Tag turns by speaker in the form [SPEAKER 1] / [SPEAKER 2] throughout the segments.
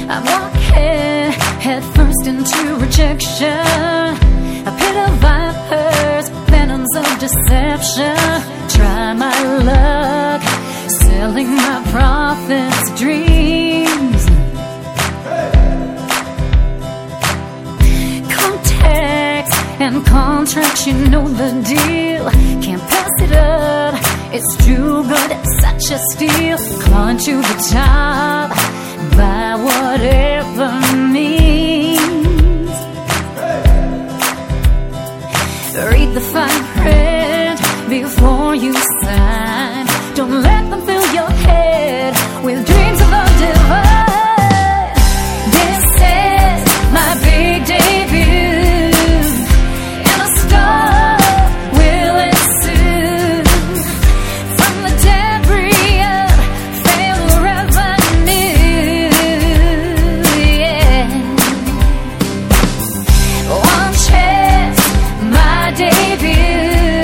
[SPEAKER 1] I'm walking head first into rejection, a pit of vipers, venoms of deception. Try my luck, selling my prophets' dreams. Contacts and contracts, you know the deal. Can't pass it up, it's too good, it's such a steal. Climb to the top by whatever means. Read the fine print before you sign. Don't let them fill your head with dreams of the divine. This is my big debut, and a star will ensue. From the debris of failure ever knew, yeah. One chance, my debut.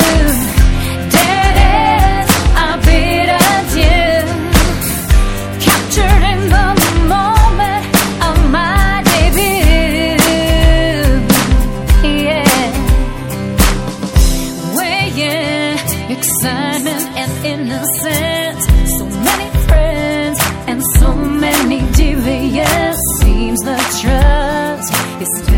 [SPEAKER 1] Excitement and innocence, so many friends and so many deviants. Seems the trust is still